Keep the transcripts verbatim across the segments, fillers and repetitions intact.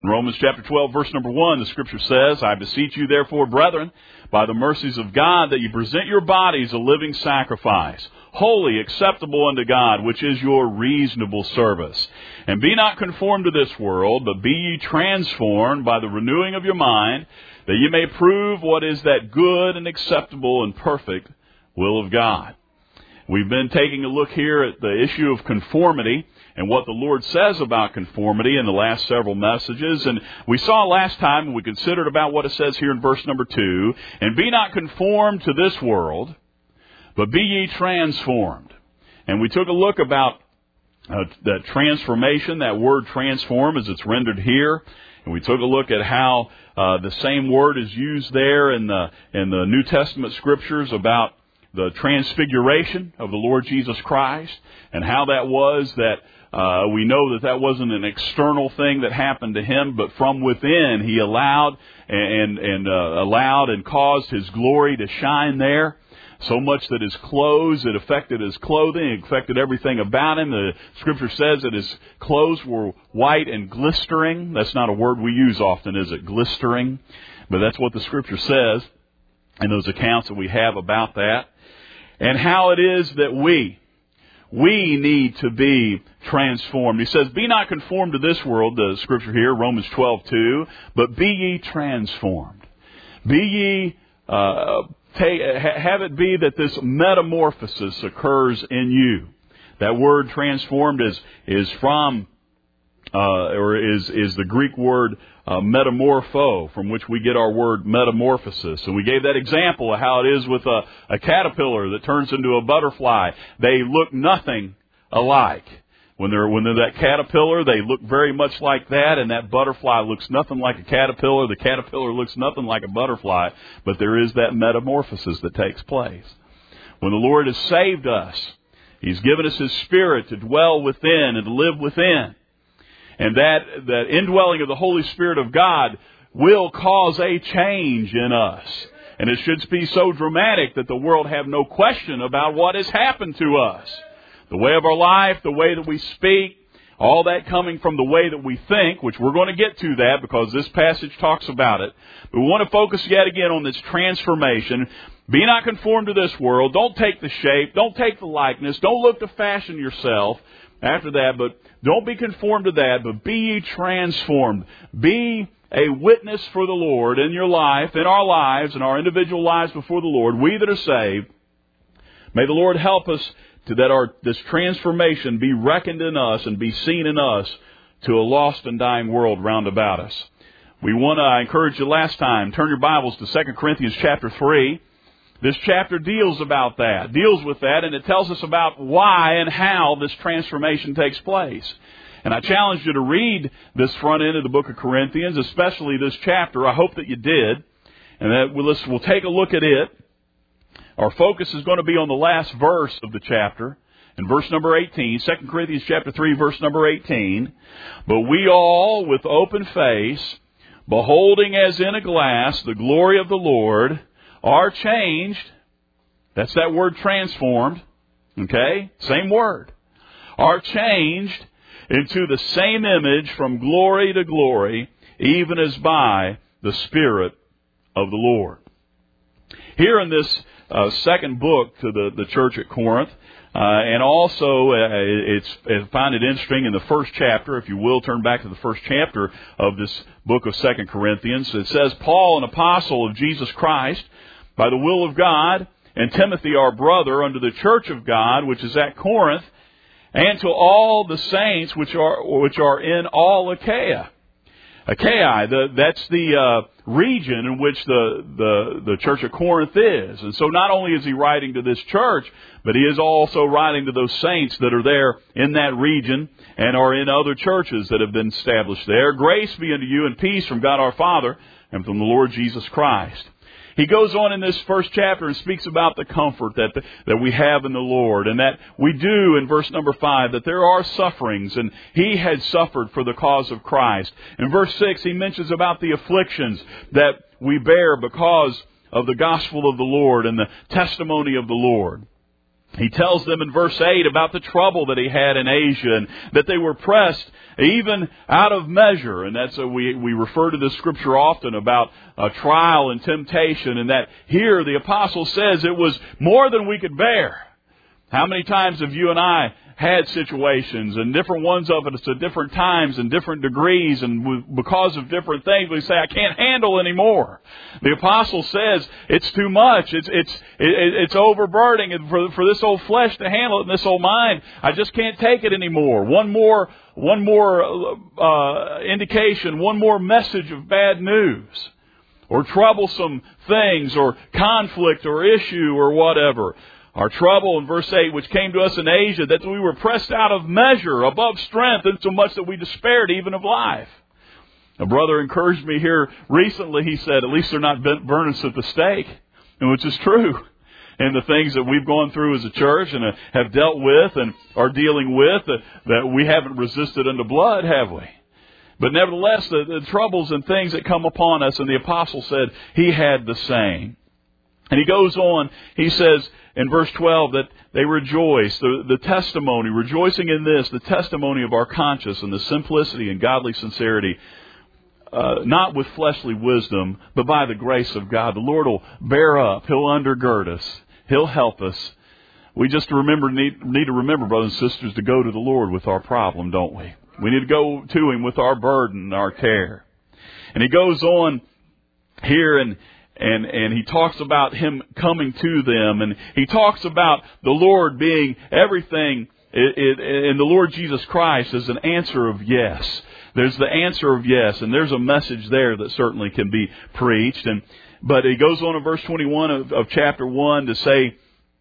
In Romans chapter twelve, verse number one, the Scripture says, I beseech you therefore, brethren, by the mercies of God, that you present your bodies a living sacrifice, holy, acceptable unto God, which is your reasonable service. And be not conformed to this world, but be ye transformed by the renewing of your mind, that ye may prove what is that good and acceptable and perfect will of God. We've been taking a look here at the issue of conformity and what the Lord says about conformity in the last several messages. And we saw last time, we considered about what it says here in verse number two, and be not conformed to this world, but be ye transformed. And we took a look about uh, that transformation, that word transform as it's rendered here. And we took a look at how uh, the same word is used there in the in the New Testament Scriptures about the transfiguration of the Lord Jesus Christ, and how that was that uh, we know that that wasn't an external thing that happened to him, but from within he allowed and and uh, allowed and caused his glory to shine there. So much that his clothes, it affected his clothing, it affected everything about him. The Scripture says that his clothes were white and glistering. That's not a word we use often, is it? Glistering. But that's what the Scripture says in those accounts that we have about that. And how it is that we, we need to be transformed. He says, be not conformed to this world, the Scripture here, Romans twelve two, but be ye transformed. Be ye, uh, take, have it be that this metamorphosis occurs in you. That word transformed is, is from, uh, or is, is the Greek word Uh, metamorpho, from which we get our word metamorphosis. And we gave that example of how it is with a, a caterpillar that turns into a butterfly. They look nothing alike. When they're, when they're that caterpillar, they look very much like that, and that butterfly looks nothing like a caterpillar. The caterpillar looks nothing like a butterfly, but there is that metamorphosis that takes place. When the Lord has saved us, He's given us His Spirit to dwell within and to live within. And that, that indwelling of the Holy Spirit of God will cause a change in us. And it should be so dramatic that the world have no question about what has happened to us. The way of our life, the way that we speak, all that coming from the way that we think, which we're going to get to that because this passage talks about it. But we want to focus yet again on this transformation. Be not conformed to this world. Don't take the shape. Don't take the likeness. Don't look to fashion yourself after that, but don't be conformed to that, but be ye transformed. Be a witness for the Lord in your life, in our lives, in our individual lives before the Lord, we that are saved. May the Lord help us to that our this transformation be reckoned in us and be seen in us to a lost and dying world round about us. We want to, I encourage you last time, turn your Bibles to Second Corinthians chapter three. This chapter deals about that, deals with that, and it tells us about why and how this transformation takes place. And I challenge you to read this front end of the book of Corinthians, especially this chapter. I hope that you did. And that we'll, we'll take a look at it. Our focus is going to be on the last verse of the chapter, in verse number eighteen, Second Corinthians chapter three, verse number eighteen. But we all, with open face, beholding as in a glass the glory of the Lord, are changed. That's that word transformed. Okay? Same word. Are changed into the same image from glory to glory, even as by the Spirit of the Lord. Here in this uh, second book to the, the church at Corinth, uh, and also uh, it's, I find it interesting in the first chapter, if you will, turn back to the first chapter of this book of Second Corinthians. It says, Paul, an apostle of Jesus Christ, by the will of God, and Timothy, our brother, unto the church of God, which is at Corinth, and to all the saints which are which are in all Achaia. Achaia, the, that's the uh, region in which the, the, the church of Corinth is. And so not only is he writing to this church, but he is also writing to those saints that are there in that region and are in other churches that have been established there. Grace be unto you and peace from God our Father and from the Lord Jesus Christ. He goes on in this first chapter and speaks about the comfort that the, that we have in the Lord, and that we do in verse number five, that there are sufferings, and he had suffered for the cause of Christ. In verse six, he mentions about the afflictions that we bear because of the gospel of the Lord and the testimony of the Lord. He tells them in verse eight about the trouble that he had in Asia and that they were pressed even out of measure. And that's a, we, we refer to this scripture often about uh, trial and temptation, and that here the apostle says it was more than we could bear. How many times have you and I had situations, and different ones of it at different times and different degrees, and because of different things we say, I can't handle anymore. The apostle says it's too much, it's it's it's overburdening for for this old flesh to handle it, and this old mind, I just can't take it anymore. One more one more uh, indication, one more message of bad news, or troublesome things, or conflict, or issue, or whatever. Our trouble in verse eight, which came to us in Asia, that we were pressed out of measure, above strength, and so much that we despaired even of life. A brother encouraged me here recently. He said, at least they're not burning us at the stake, and which is true. And the things that we've gone through as a church and have dealt with and are dealing with, that we haven't resisted unto blood, have we? But nevertheless, the, the troubles and things that come upon us, and the apostle said he had the same. And he goes on, he says in verse twelve that they rejoice, the, the testimony, rejoicing in this, the testimony of our conscience and the simplicity and godly sincerity, uh, not with fleshly wisdom, but by the grace of God. The Lord will bear up. He'll undergird us. He'll help us. We just remember need, need to remember, brothers and sisters, to go to the Lord with our problem, don't we? We need to go to Him with our burden, our care. And he goes on here and And and he talks about Him coming to them, and he talks about the Lord being everything, it, it, and the Lord Jesus Christ is an answer of yes. There's the answer of yes, and there's a message there that certainly can be preached. And but he goes on in verse twenty-one of, of chapter one to say,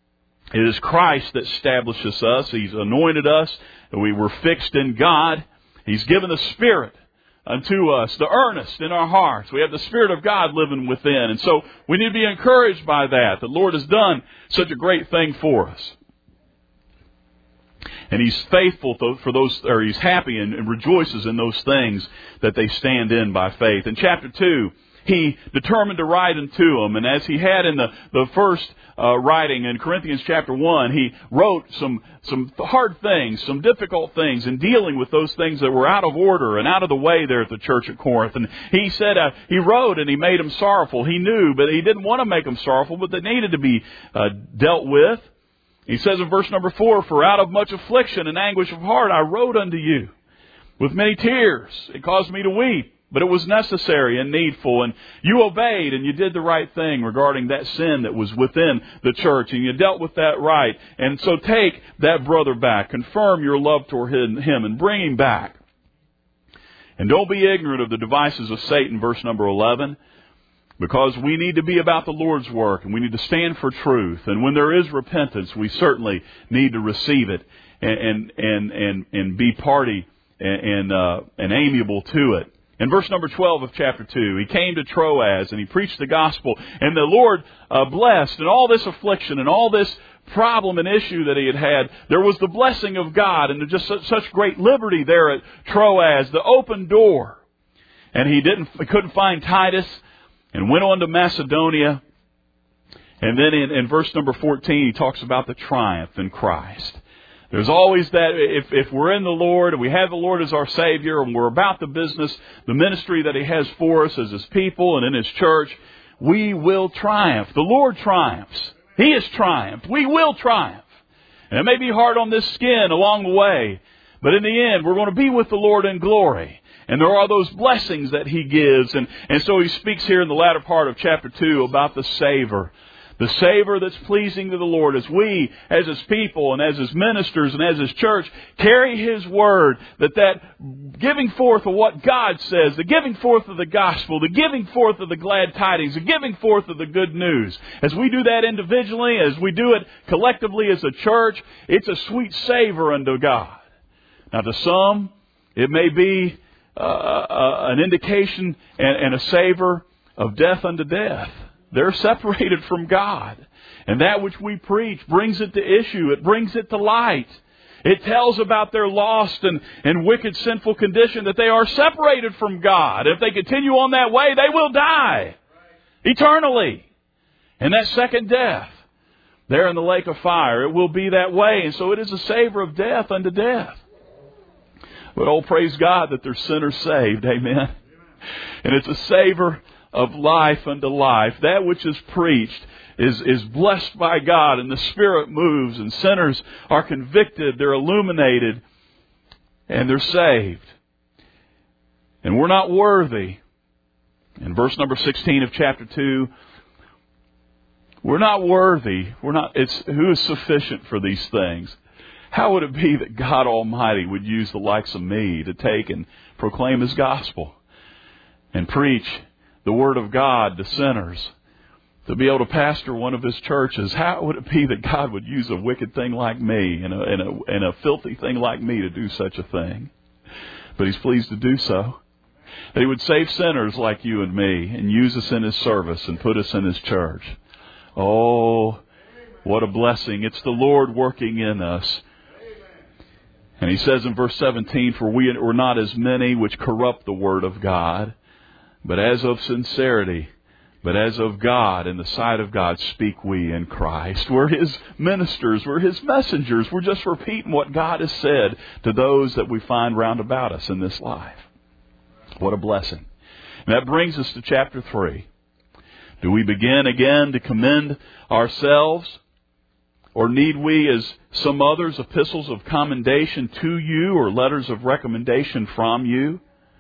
it is Christ that establishes us. He's anointed us. We were fixed in God. He's given the Spirit unto us, the earnest in our hearts. We have the Spirit of God living within. And so we need to be encouraged by that. The Lord has done such a great thing for us. And He's faithful for those, or He's happy and, and rejoices in those things that they stand in by faith. In chapter two, He determined to write unto them. And as He had in the, the first uh, writing in Corinthians chapter one, He wrote some, some hard things, some difficult things, in dealing with those things that were out of order and out of the way there at the church at Corinth. And He said, uh, He wrote and He made them sorrowful. He knew, but He didn't want to make them sorrowful, but they needed to be uh, dealt with. He says in verse number four, for out of much affliction and anguish of heart I wrote unto you with many tears. It caused me to weep. But it was necessary and needful, and you obeyed and you did the right thing regarding that sin that was within the church, and you dealt with that right. And so take that brother back, confirm your love toward him, and bring him back. And don't be ignorant of the devices of Satan, verse number eleven, because we need to be about the Lord's work, and we need to stand for truth. And when there is repentance, we certainly need to receive it and and and and, and be party and and, uh, and amiable to it. In verse number twelve of chapter two, he came to Troas and he preached the gospel, and the Lord uh, blessed in all this affliction and all this problem and issue that he had had. There was the blessing of God and just such, such great liberty there at Troas, the open door. And he didn't, he couldn't find Titus and went on to Macedonia. And then in, in verse number fourteen, he talks about the triumph in Christ. There's always that, if, if we're in the Lord, and we have the Lord as our Savior, and we're about the business, the ministry that He has for us as His people and in His church, we will triumph. The Lord triumphs. He has triumphed. We will triumph. And it may be hard on this skin along the way, but in the end, we're going to be with the Lord in glory. And there are those blessings that He gives. And, and so He speaks here in the latter part of chapter two about the savor. The savor that's pleasing to the Lord as we, as His people and as His ministers and as His church, carry His word, that that giving forth of what God says, the giving forth of the gospel, the giving forth of the glad tidings, the giving forth of the good news. As we do that individually, as we do it collectively as a church, it's a sweet savor unto God. Now to some, it may be uh, uh, an indication and, and a savor of death unto death. They're separated from God. And that which we preach brings it to issue. It brings it to light. It tells about their lost and, and wicked sinful condition, that they are separated from God. If they continue on that way, they will die eternally. And that second death, there in the lake of fire. It will be that way. And so it is a savor of death unto death. But oh, praise God that there's sinners saved. Amen. And it's a savor of life unto life. That which is preached is, is blessed by God, and the Spirit moves, and sinners are convicted, they're illuminated, and they're saved. And we're not worthy. In verse number sixteen of chapter two, we're not worthy. We're not, it's who is sufficient for these things. How would it be that God Almighty would use the likes of me to take and proclaim His gospel and preach the Word of God to sinners, to be able to pastor one of His churches? How would it be that God would use a wicked thing like me and a, and a, and a filthy thing like me to do such a thing? But He's pleased to do so. That He would save sinners like you and me and use us in His service and put us in His church. Oh, what a blessing. It's the Lord working in us. And He says in verse seventeen, for we are not as many which corrupt the word of God, but as of sincerity, but as of God, in the sight of God, speak we in Christ. We're His ministers. We're His messengers. We're just repeating what God has said to those that we find round about us in this life. What a blessing. And that brings us to chapter three. Do we begin again to commend ourselves? Or need we, as some others, epistles of commendation to you or letters of recommendation from you?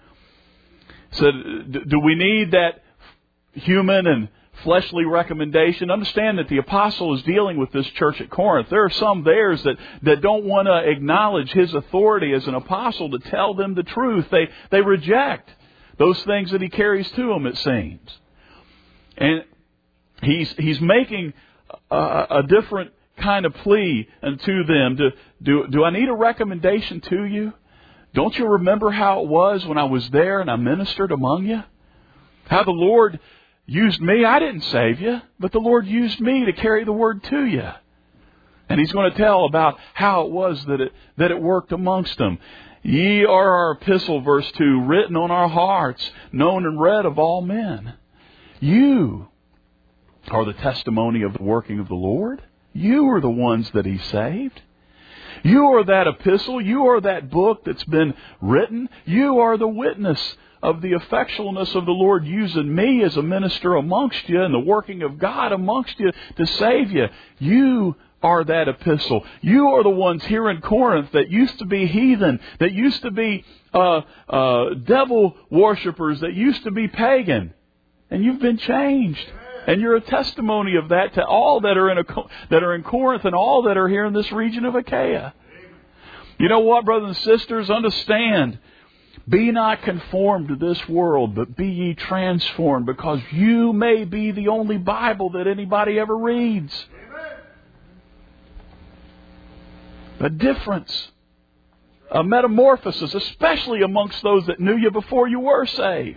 So do we need that human and fleshly recommendation? Understand that the apostle is dealing with this church at Corinth. There are some there that, that don't want to acknowledge his authority as an apostle to tell them the truth. They, they reject those things that he carries to them, it seems. And he's, he's making a, a different kind of plea unto them. Do, do, do I need a recommendation to you? Don't you remember how it was when I was there and I ministered among you? How the Lord used me. I didn't save you, but the Lord used me to carry the word to you. And He's going to tell about how it was that it, that it worked amongst them. Ye are our epistle, verse two, written on our hearts, known and read of all men. You are the testimony of the working of the Lord. You are the ones that He saved. You are that epistle. You are that book that's been written. You are the witness of the effectualness of the Lord using me as a minister amongst you and the working of God amongst you to save you. You are that epistle. You are the ones here in Corinth that used to be heathen, that used to be uh, uh, devil worshipers, that used to be pagan. And you've been changed. And you're a testimony of that to all that are in a, that are in Corinth and all that are here in this region of Achaia. You know what, brothers and sisters? Understand. Be not conformed to this world, but be ye transformed, because you may be the only Bible that anybody ever reads. A difference. A metamorphosis, especially amongst those that knew you before you were saved.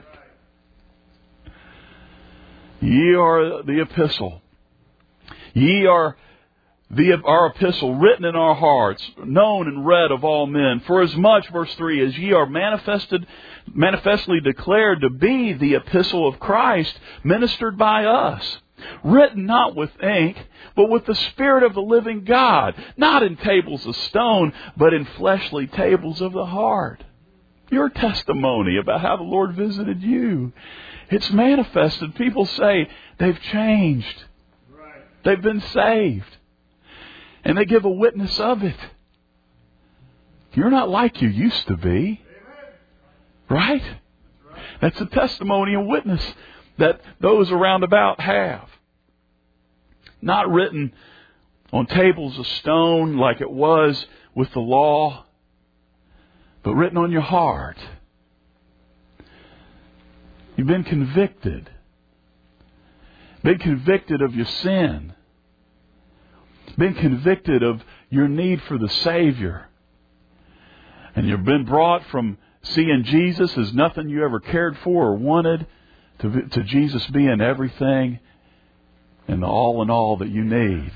Ye are the epistle. Ye are the, our epistle, written in our hearts, known and read of all men. For as much, verse three, as ye are manifested, manifestly declared to be the epistle of Christ, ministered by us, written not with ink, but with the Spirit of the living God, not in tables of stone, but in fleshly tables of the heart. Your testimony about how the Lord visited you. It's manifested. People say they've changed. Right. They've been saved. And they give a witness of it. You're not like you used to be. Right? That's right. That's a testimony and witness that those around about have. Not written on tables of stone like it was with the law, but written on your heart. You've been convicted. Been convicted of your sin. Been convicted of your need for the Savior. And you've been brought from seeing Jesus as nothing you ever cared for or wanted to, to Jesus being everything and the all in all that you need.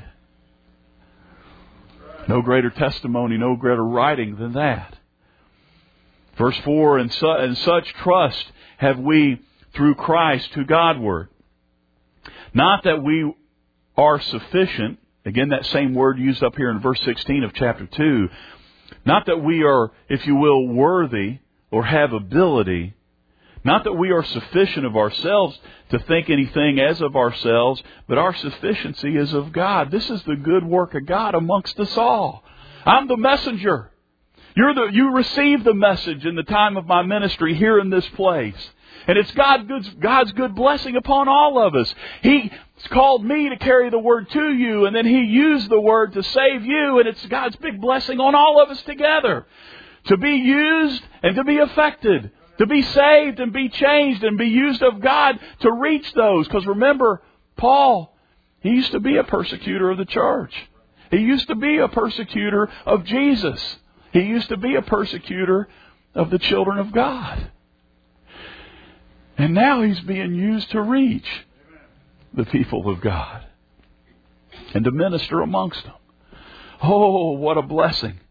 No greater testimony, no greater writing than that. Verse four, and, su- and such trust have we through Christ to Godward. Not that we are sufficient Again, that same word used up here in verse sixteen of chapter two. Not that we are, if you will, worthy or have ability. Not that we are sufficient of ourselves to think anything as of ourselves, but our sufficiency is of God. This is the good work of God amongst us all. I'm the messenger. You're the, you received the message in the time of my ministry here in this place. And it's God, God's good blessing upon all of us. He called me to carry the word to you, and then He used the word to save you, and it's God's big blessing on all of us together. To be used and to be affected. To be saved and be changed and be used of God to reach those. Because remember, Paul, he used to be a persecutor of the church. He used to be a persecutor of Jesus. He used to be a persecutor of the children of God. And now he's being used to reach the people of God and to minister amongst them. Oh, what a blessing.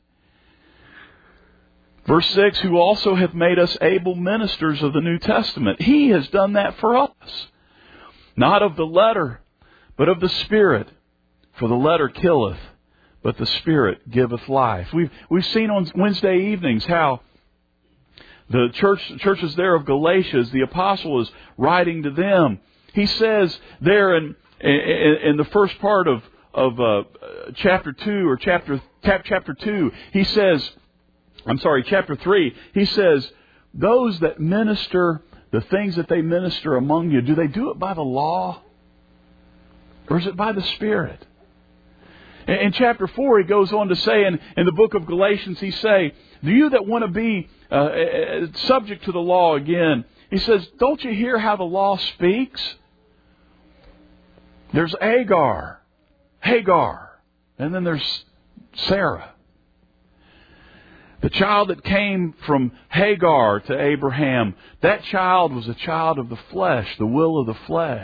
Verse six, who also hath made us able ministers of the New Testament. He has done that for us. Not of the letter, but of the Spirit. For the letter killeth, but the Spirit giveth life. We've, we've seen on Wednesday evenings how the church, churches there of Galatia, the apostle is writing to them. He says there in, in, in the first part of, of uh, chapter two or chapter, chapter two, he says, I'm sorry, chapter three, he says, those that minister, the things that they minister among you, do they do it by the law? Or is it by the Spirit? In, in chapter four, he goes on to say, in, in the book of Galatians, he say, do you that want to be uh, subject to the law again? He says, don't you hear how the law speaks? There's Agar, Hagar, and then there's Sarah. The child that came from Hagar to Abraham, that child was a child of the flesh, the will of the flesh.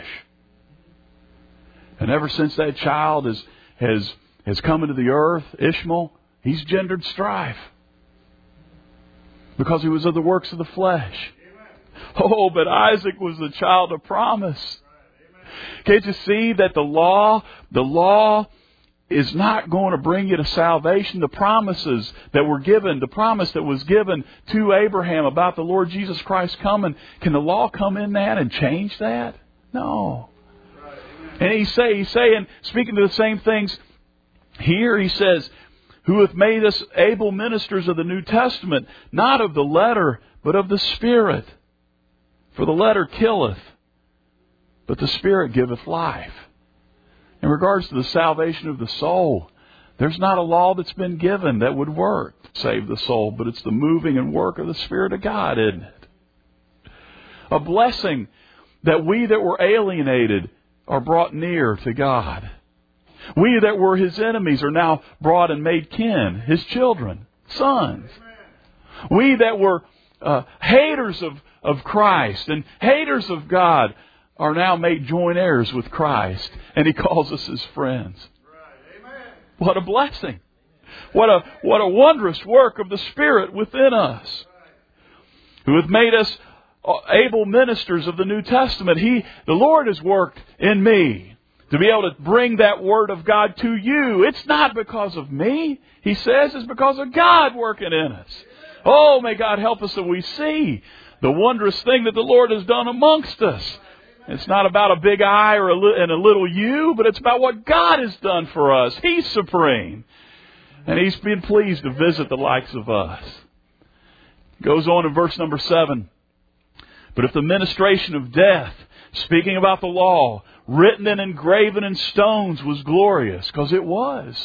And ever since that child has, has, has come into the earth, Ishmael, he's gendered strife. Because he was of the works of the flesh. Oh, but Isaac was the child of promise. Can't you see that the law, the law is not going to bring you to salvation? The promises that were given, the promise that was given to Abraham about the Lord Jesus Christ coming, can the law come in that and change that? No. And he say, he's saying, speaking to the same things here, he says, who hath made us able ministers of the New Testament, not of the letter, but of the Spirit. For the letter killeth, but the Spirit giveth life. In regards to the salvation of the soul, there's not a law that's been given that would work to save the soul, but it's the moving and work of the Spirit of God, isn't it? A blessing that we that were alienated are brought near to God. We that were His enemies are now brought and made kin, His children, sons. We that were uh, haters of, of Christ and haters of God are now made joint heirs with Christ, and He calls us His friends. Right. Amen. What a blessing. What a, what a wondrous work of the Spirit within us. Right. Who hath made us able ministers of the New Testament. He, the Lord has worked in me to be able to bring that Word of God to you. It's not because of me, He says, it's because of God working in us. Oh, may God help us that we see the wondrous thing that the Lord has done amongst us. It's not about a big I or a li- and a little you, but it's about what God has done for us. He's supreme. And He's been pleased to visit the likes of us. Goes on in verse number seven. But if the ministration of death, speaking about the law, written and engraven in stones, was glorious, because it was.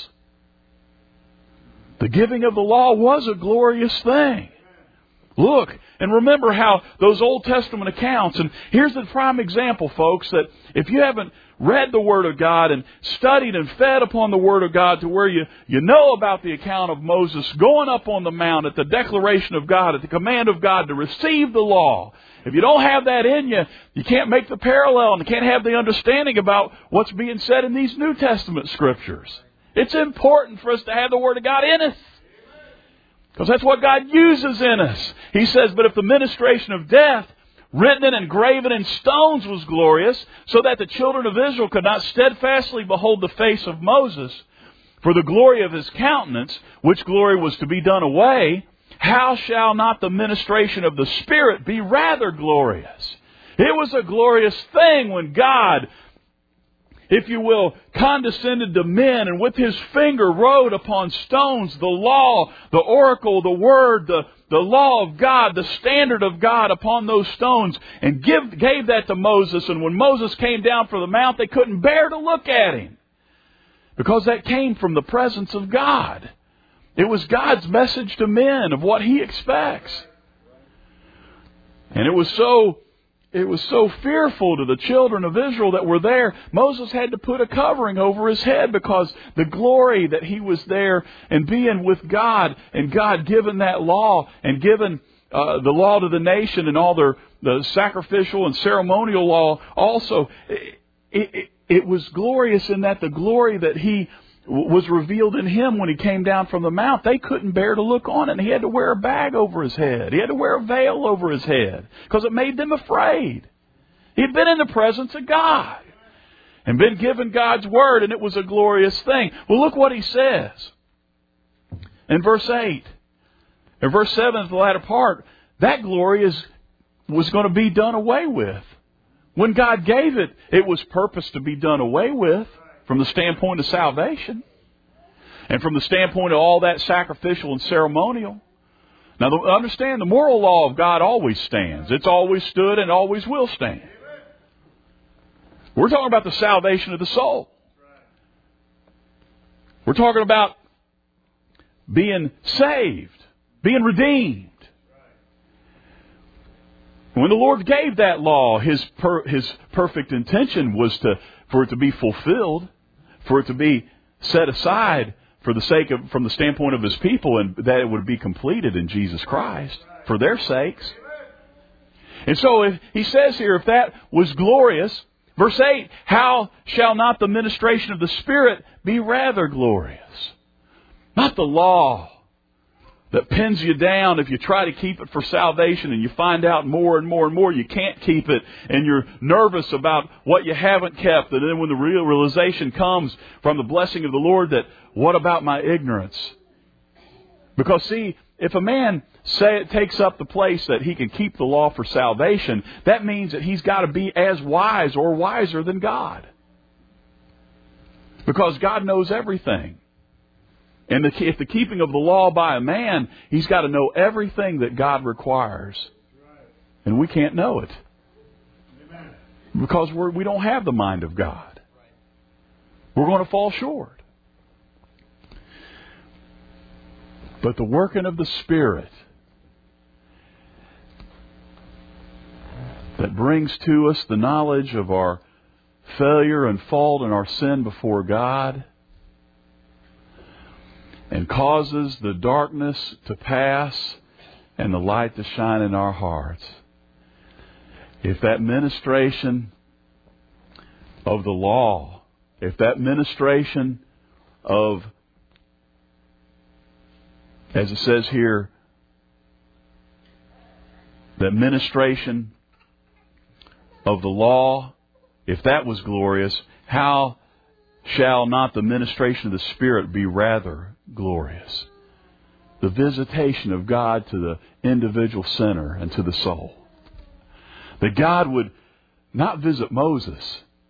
The giving of the law was a glorious thing. Look, and remember how those Old Testament accounts, and here's the prime example, folks, that if you haven't read the Word of God and studied and fed upon the Word of God to where you, you know about the account of Moses going up on the mount at the declaration of God, at the command of God to receive the law. If you don't have that in you, you can't make the parallel and you can't have the understanding about what's being said in these New Testament Scriptures. It's important for us to have the Word of God in us. Because that's what God uses in us. He says, but if the ministration of death, written and engraven in stones was glorious, so that the children of Israel could not steadfastly behold the face of Moses for the glory of his countenance, which glory was to be done away, how shall not the ministration of the Spirit be rather glorious? It was a glorious thing when God, if you will, condescended to men and with His finger wrote upon stones the law, the oracle, the word, the, the law of God, the standard of God upon those stones, and give, gave that to Moses. And when Moses came down from the mount, they couldn't bear to look at him, because that came from the presence of God. It was God's message to men of what He expects. And it was so It was so fearful to the children of Israel that were there. Moses had to put a covering over his head, because the glory that he was there and being with God, and God given that law and given uh, the law to the nation and all their the sacrificial and ceremonial law also. It, it, it was glorious in that the glory that He was revealed in Him when He came down from the mount, they couldn't bear to look on it. And He had to wear a bag over His head. He had to wear a veil over His head, because it made them afraid. He had been in the presence of God and been given God's Word, and it was a glorious thing. Well, look what He says in verse eight. In verse seven, the latter part, that glory is was going to be done away with. When God gave it, it was purposed to be done away with. From the standpoint of salvation, and from the standpoint of all that sacrificial and ceremonial. Now, understand, the moral law of God always stands. It's always stood and always will stand. We're talking about the salvation of the soul. We're talking about being saved, being redeemed. When the Lord gave that law, His per, His perfect intention was to for it to be fulfilled, for it to be set aside for the sake of, from the standpoint of His people, and that it would be completed in Jesus Christ for their sakes. And so if He says here, if that was glorious, verse eight, how shall not the ministration of the Spirit be rather glorious? Not the law that pins you down if you try to keep it for salvation, and you find out more and more and more you can't keep it, and you're nervous about what you haven't kept. And then when the real realization comes from the blessing of the Lord that, what about my ignorance? Because see, if a man say it takes up the place that he can keep the law for salvation, that means that he's got to be as wise or wiser than God. Because God knows everything. And the, if the keeping of the law by a man, he's got to know everything that God requires. And we can't know it. Because we're, we don't have the mind of God. We're going to fall short. But the working of the Spirit that brings to us the knowledge of our failure and fault and our sin before God, and causes the darkness to pass and the light to shine in our hearts. If that ministration of the law, if that ministration of, as it says here, that ministration of the law, if that was glorious, how shall not the ministration of the Spirit be rather glorious? The visitation of God to the individual sinner and to the soul. That God would not visit Moses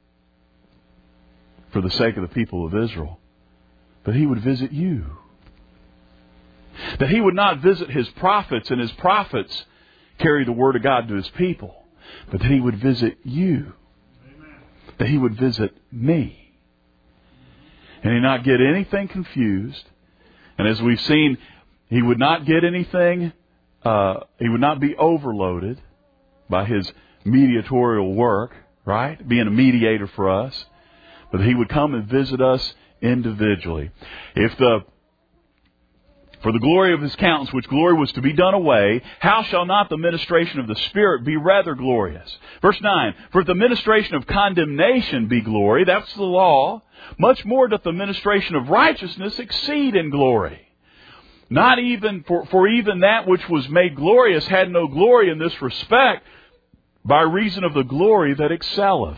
for the sake of the people of Israel, but He would visit you. That He would not visit His prophets, and His prophets carry the Word of God to His people, but that He would visit you. That He would visit me. And He not get anything confused. And as we've seen, He would not get anything, uh, He would not be overloaded by His mediatorial work, right? Being a mediator for us. But He would come and visit us individually. If the For the glory of His countenance, which glory was to be done away, how shall not the ministration of the Spirit be rather glorious? Verse nine, for if the ministration of condemnation be glory, that's the law, much more doth the ministration of righteousness exceed in glory. Not even, for, for even that which was made glorious had no glory in this respect, by reason of the glory that excelleth.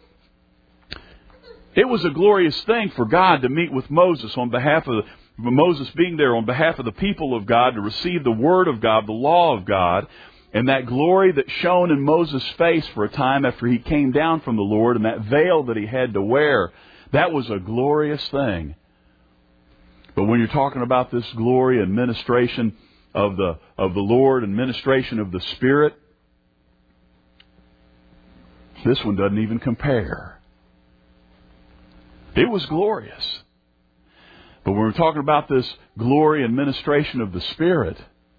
It was a glorious thing for God to meet with Moses on behalf of Moses being there on behalf of the people of God to receive the Word of God, the law of God, and that glory that shone in Moses' face for a time after he came down from the Lord, and that veil that he had to wear, that was a glorious thing. But when you're talking about this glory and ministration of the of the Lord and ministration of the Spirit, this one doesn't even compare. It was glorious. But when we're talking about this glory and ministration of the Spirit,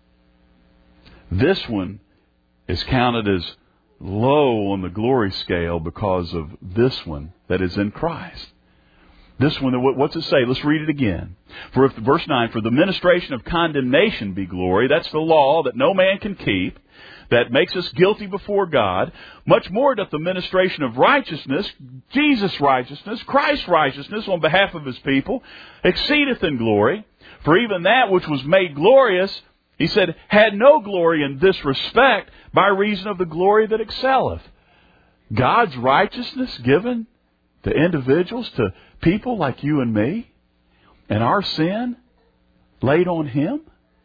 this one is counted as low on the glory scale because of this one that is in Christ. This one, what's it say? Let's read it again. For if, verse nine, for the ministration of condemnation be glory, that's the law that no man can keep, that makes us guilty before God. Much more doth the ministration of righteousness, Jesus' righteousness, Christ's righteousness on behalf of His people, exceedeth in glory. For even that which was made glorious, he said, had no glory in this respect by reason of the glory that excelleth. God's righteousness given to individuals, to people like you and me, and our sin laid on Him.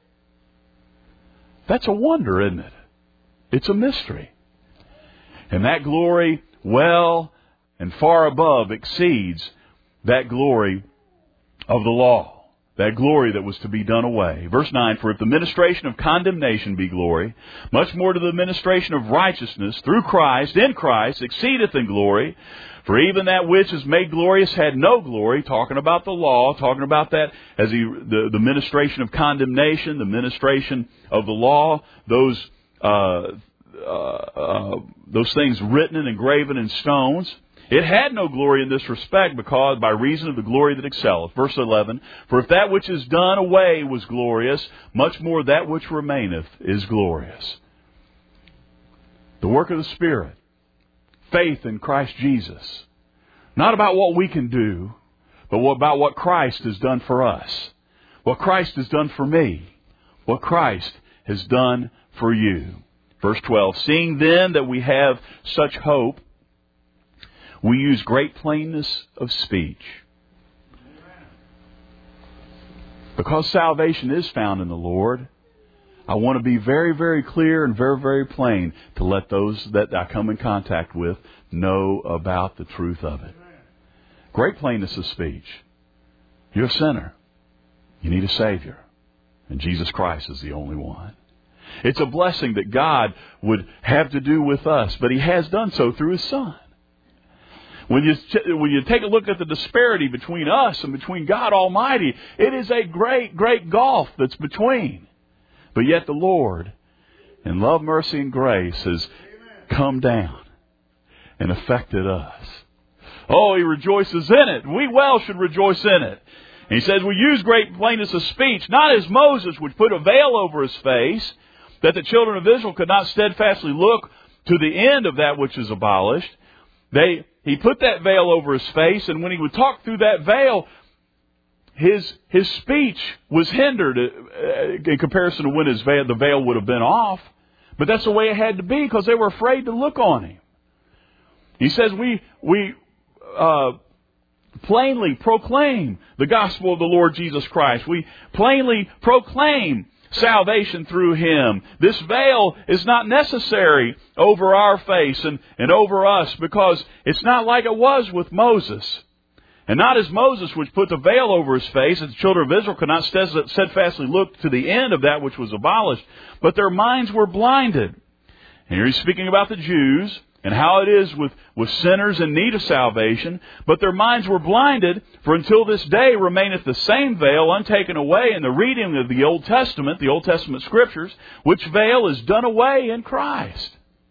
That's a wonder, isn't it? It's a mystery. And that glory well and far above exceeds that glory of the law. That glory that was to be done away. Verse nine, for if the ministration of condemnation be glory, much more to the ministration of righteousness through Christ, in Christ, exceedeth in glory. For even that which is made glorious had no glory, talking about the law, talking about that as he, the, the ministration of condemnation, the ministration of the law, those uh, uh, uh, those things written and engraven in stones. It had no glory in this respect, because by reason of the glory that excelleth. Verse eleven, for if that which is done away was glorious, much more that which remaineth is glorious. The work of the Spirit, faith in Christ Jesus, not about what we can do, but about what Christ has done for us, what Christ has done for me, what Christ has done for you. Verse twelve, seeing then that we have such hope, we use great plainness of speech. Because salvation is found in the Lord, I want to be very, very clear and very, very plain to let those that I come in contact with know about the truth of it. Great plainness of speech. You're a sinner. You need a Savior. And Jesus Christ is the only one. It's a blessing that God would have to do with us, but He has done so through His Son. When you, when you take a look at the disparity between us and between God Almighty, it is a great, great gulf that's between. But yet the Lord, in love, mercy, and grace, has come down and affected us. Oh, He rejoices in it. We well should rejoice in it. And He says we use great plainness of speech, not as Moses, which put a veil over his face, that the children of Israel could not steadfastly look to the end of that which is abolished. They He put that veil over his face, and when he would talk through that veil, his his speech was hindered in comparison to when his veil, the veil would have been off. But that's the way it had to be, because they were afraid to look on Him. He says we we uh, plainly proclaim the gospel of the Lord Jesus Christ. We plainly proclaim salvation through Him. This veil is not necessary over our face and, and over us, because it's not like it was with Moses. And not as Moses, which put the veil over his face, that the children of Israel could not steadfastly look to the end of that which was abolished, but their minds were blinded. And here he's speaking about the Jews and how it is with, with sinners in need of salvation. But their minds were blinded, for until this day remaineth the same veil untaken away in the reading of the Old Testament, the Old Testament Scriptures, which veil is done away in Christ.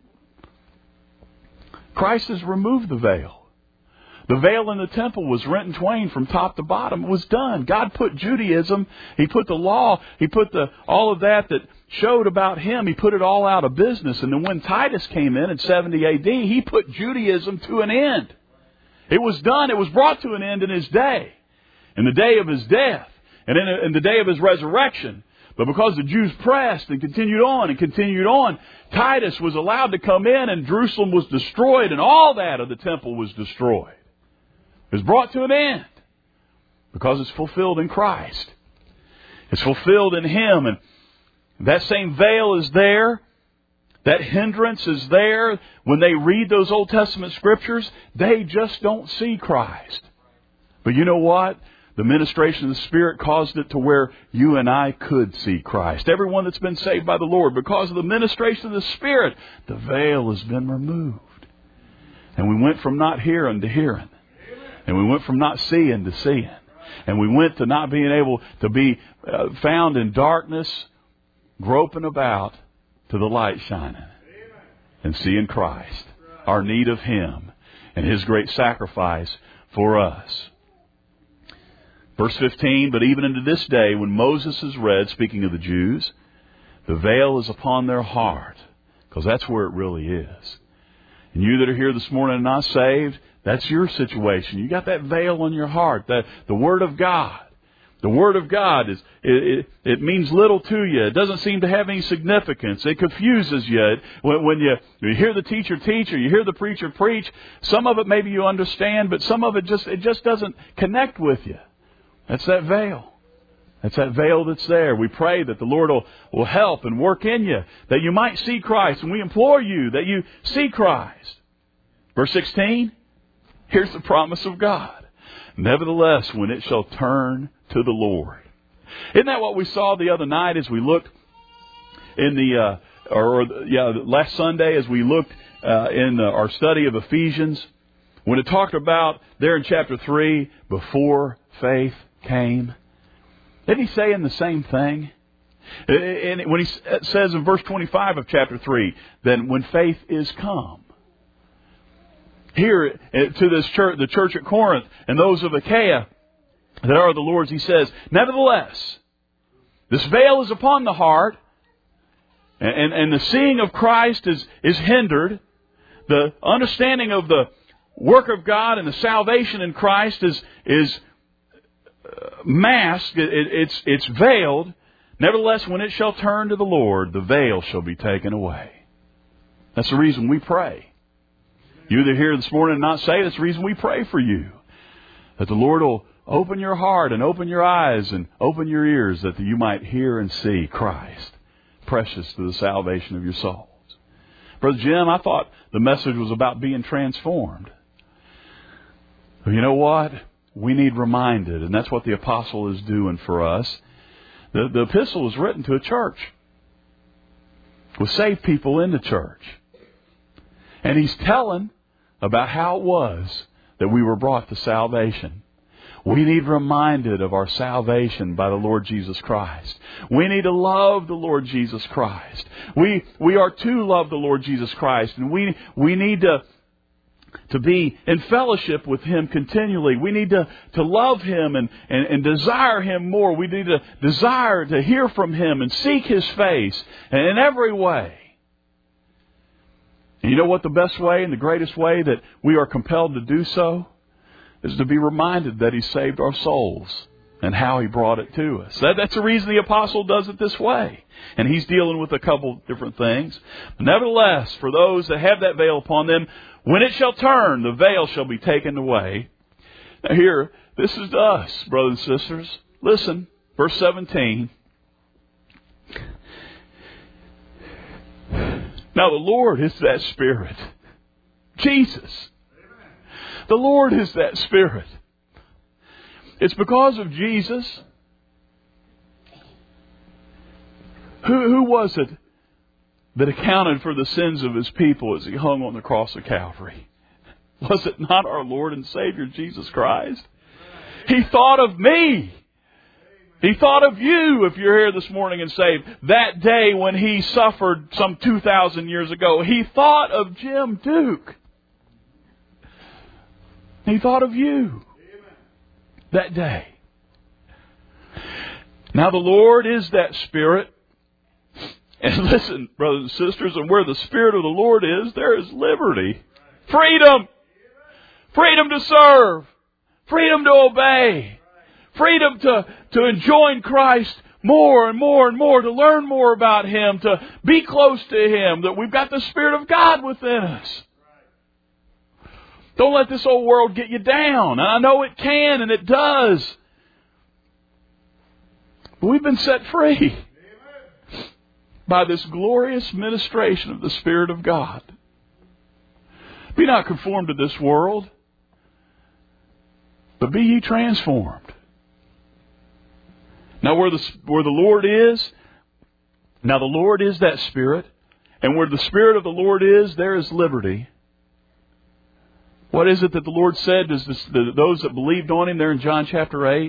Christ has removed the veil. The veil in the temple was rent in twain from top to bottom. It was done. God put Judaism, He put the law, He put the all of that that showed about Him, He put it all out of business. And then when Titus came in in seventy A D, he put Judaism to an end. It was done. It was brought to an end in His day, in the day of His death, and in, in the day of His resurrection. But because the Jews pressed and continued on and continued on, Titus was allowed to come in and Jerusalem was destroyed and all that of the temple was destroyed. It was brought to an end because it's fulfilled in Christ. It's fulfilled in Him, and that same veil is there. That hindrance is there. When they read those Old Testament scriptures, they just don't see Christ. But you know what? The ministration of the Spirit caused it to where you and I could see Christ. Everyone that's been saved by the Lord, because of the ministration of the Spirit, the veil has been removed. And we went from not hearing to hearing. And we went from not seeing to seeing. And we went to not being able to be uh, found in darkness, groping about, to the light shining. And seeing Christ. Our need of Him. And His great sacrifice for us. Verse fifteen, but even unto this day, when Moses is read, speaking of the Jews, the veil is upon their heart. Because that's where it really is. And you that are here this morning and not saved, that's your situation. You got that veil on your heart. That the Word of God. The Word of God is it, it, it means little to you. It doesn't seem to have any significance. It confuses you. When, when you, you hear the teacher teach or you hear the preacher preach, some of it maybe you understand, but some of it just it just doesn't connect with you. That's that veil. That's that veil that's there. We pray that the Lord will, will help and work in you, that you might see Christ. And we implore you that you see Christ. Verse sixteen, here's the promise of God. Nevertheless, when it shall turn to the Lord. Isn't that what we saw the other night as we looked in the, uh, or, or yeah, last Sunday as we looked uh, in uh, our study of Ephesians, when it talked about there in chapter three, before faith came. Isn't he saying the same thing? And when he says in verse twenty-five of chapter three, then when faith is come. Here to this church, the church at Corinth and those of Achaia that are the Lord's, he says, nevertheless, this veil is upon the heart, and, and, and the seeing of Christ is, is hindered. The understanding of the work of God and the salvation in Christ is is masked. It, it, it's it's veiled. Nevertheless, when it shall turn to the Lord, the veil shall be taken away. That's the reason we pray. You that are here this morning and not saved, that's the reason we pray for you. That the Lord will open your heart and open your eyes and open your ears, that you might hear and see Christ, precious to the salvation of your souls. Brother Jim, I thought the message was about being transformed. But you know what? We need reminded, and that's what the apostle is doing for us. The, the epistle was written to a church with saved people in the church. And he's telling about how it was that we were brought to salvation. We need reminded of our salvation by the Lord Jesus Christ. We need to love the Lord Jesus Christ. We we are to love the Lord Jesus Christ. And we we need to, to be in fellowship with Him continually. We need to, to love Him and, and, and desire Him more. We need to desire to hear from Him and seek His face in every way. And you know what the best way and the greatest way that we are compelled to do so is to be reminded that He saved our souls and how He brought it to us. That, that's the reason the apostle does it this way. And he's dealing with a couple different things. But nevertheless, for those that have that veil upon them, when it shall turn, the veil shall be taken away. Now here, this is to us, brothers and sisters. Listen, verse seventeen. Now the Lord is that Spirit. Jesus. The Lord is that Spirit. It's because of Jesus. Who, who was it that accounted for the sins of His people as He hung on the cross of Calvary? Was it not our Lord and Savior Jesus Christ? He thought of me. He thought of you if you're here this morning and saved. That day when He suffered some two thousand years ago, He thought of Jim Duke. He thought of you that day. Now the Lord is that Spirit. And listen, brothers and sisters, and where the Spirit of the Lord is, there is liberty. Freedom. Freedom to serve. Freedom to obey. Freedom to, to join Christ more and more and more, to learn more about Him, to be close to Him, that we've got the Spirit of God within us. Don't let this old world get you down. And I know it can, and it does. But we've been set free by this glorious ministration of the Spirit of God. Be not conformed to this world, but be ye transformed. Now where the, where the Lord is, now the Lord is that Spirit, and where the Spirit of the Lord is, there is liberty. What is it that the Lord said to those that believed on Him there in John chapter eight?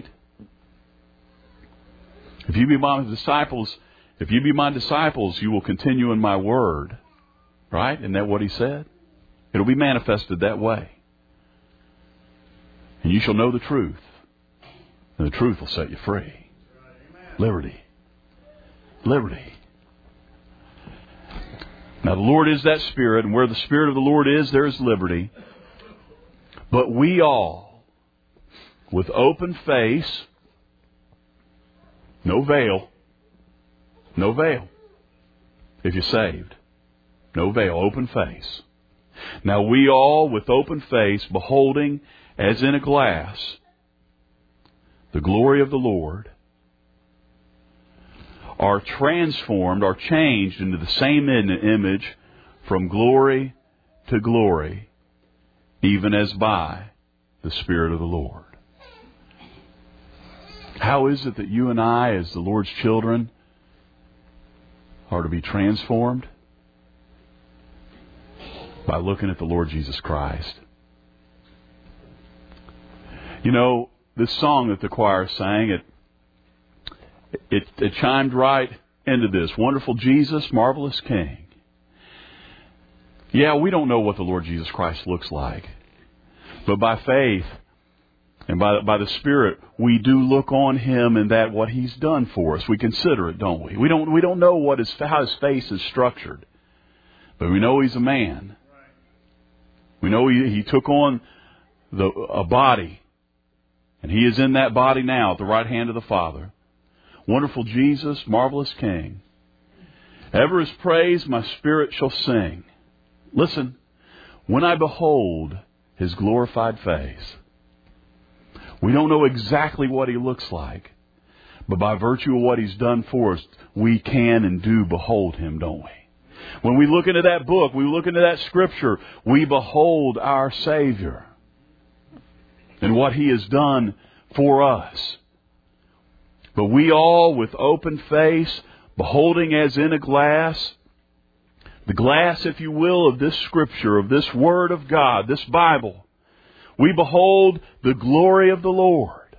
If you be my disciples, if you be my disciples, you will continue in my word. Right? Isn't that what He said? It'll be manifested that way. And you shall know the truth. And the truth will set you free. Liberty. Liberty. Now the Lord is that Spirit, and where the Spirit of the Lord is, there is liberty. But we all, with open face, no veil, no veil, if you're saved, no veil, open face. Now we all, with open face, beholding as in a glass the glory of the Lord, are transformed, are changed into the same image from glory to glory, even as by the Spirit of the Lord. How is it that you and I, as the Lord's children, are to be transformed? By looking at the Lord Jesus Christ. You know, this song that the choir sang, it, it, it chimed right into this. Wonderful Jesus, marvelous King. Yeah, we don't know what the Lord Jesus Christ looks like. But by faith and by, by the Spirit, we do look on Him and that what He's done for us. We consider it, don't we? We don't, we don't know what his, how His face is structured. But we know He's a man. We know He, he took on the, a body. And He is in that body now at the right hand of the Father. Wonderful Jesus, marvelous King. Ever His praise my spirit shall sing. Listen, when I behold His glorified face. We don't know exactly what He looks like. But by virtue of what He's done for us, we can and do behold Him, don't we? When we look into that book, we look into that Scripture, we behold our Savior and what He has done for us. But we all, with open face, beholding as in a glass, the glass, if you will, of this Scripture, of this Word of God, this Bible, we behold the glory of the Lord.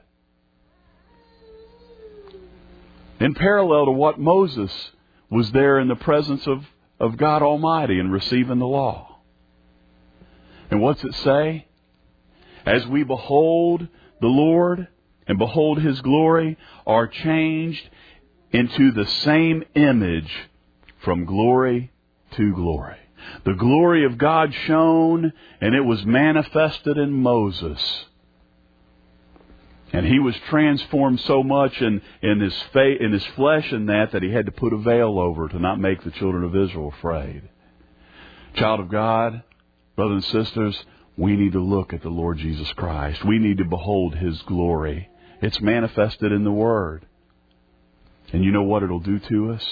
In parallel to what Moses was there in the presence of of God Almighty and receiving the law. And what's it say? As we behold the Lord and behold His glory, are changed into the same image from glory to glory. The glory of God shone, and it was manifested in Moses. And he was transformed so much in, in, his fa- in his flesh and that, that he had to put a veil over to not make the children of Israel afraid. Child of God, brothers and sisters, we need to look at the Lord Jesus Christ. We need to behold His glory. It's manifested in the Word. And you know what it'll do to us?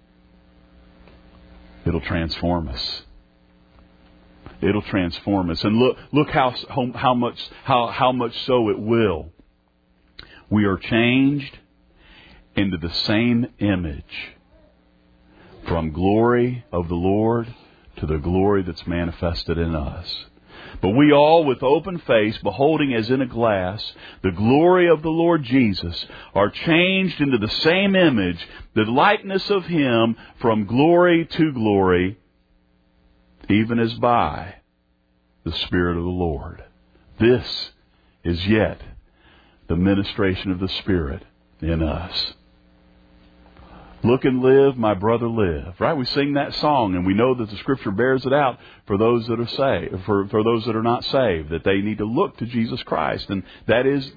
It'll transform us. It'll transform us. And look, look how, how much, how, how much so it will. We are changed into the same image from glory of the Lord to the glory that's manifested in us. But we all, with open face, beholding as in a glass the glory of the Lord Jesus, are changed into the same image, the likeness of Him, from glory to glory, even as by the Spirit of the Lord. This is yet the ministration of the Spirit in us. Look and live, my brother, live. Right? We sing that song, and we know that the Scripture bears it out for those that are saved, for, for those that are not saved, that they need to look to Jesus Christ. And that is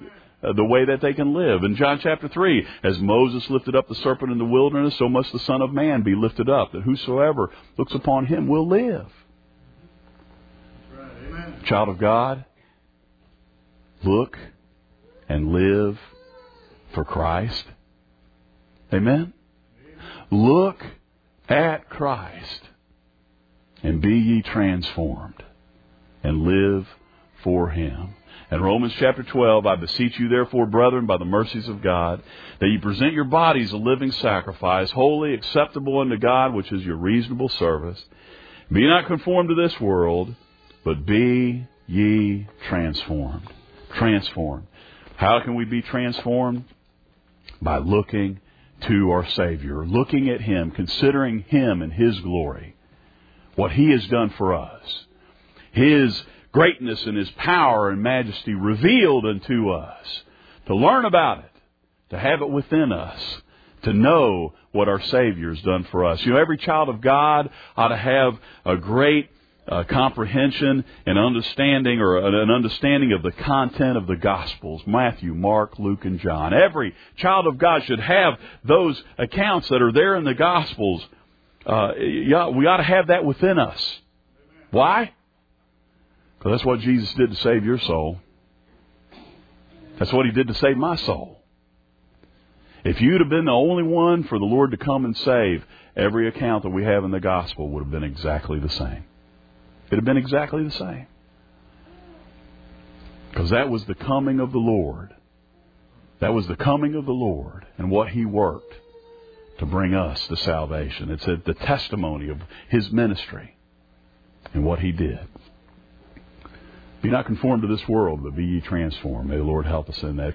uh, the way that they can live. In John chapter three, as Moses lifted up the serpent in the wilderness, so must the Son of Man be lifted up, that whosoever looks upon him will live. Right. Amen. Child of God, look and live for Christ. Amen? Look at Christ and be ye transformed and live for Him. In Romans chapter twelve, I beseech you therefore, brethren, by the mercies of God, that ye present your bodies a living sacrifice, holy, acceptable unto God, which is your reasonable service. Be not conformed to this world, but be ye transformed. Transformed. How can we be transformed? By looking to our Savior, looking at Him, considering Him and His glory, what He has done for us, His greatness and His power and majesty revealed unto us, to learn about it, to have it within us, to know what our Savior has done for us. You know, every child of God ought to have a great uh, comprehension and understanding, or an understanding of the content of the Gospels, Matthew, Mark, Luke, and John. Every child of God should have those accounts that are there in the Gospels. Uh, we ought to have that within us. Why? Because that's what Jesus did to save your soul. That's what He did to save my soul. If you'd have been the only one for the Lord to come and save, every account that we have in the Gospel would have been exactly the same. It would have been exactly the same. Because that was the coming of the Lord. That was the coming of the Lord and what He worked to bring us to salvation. It's a, the testimony of His ministry and what He did. Be not conformed to this world, but be ye transformed. May the Lord help us in that.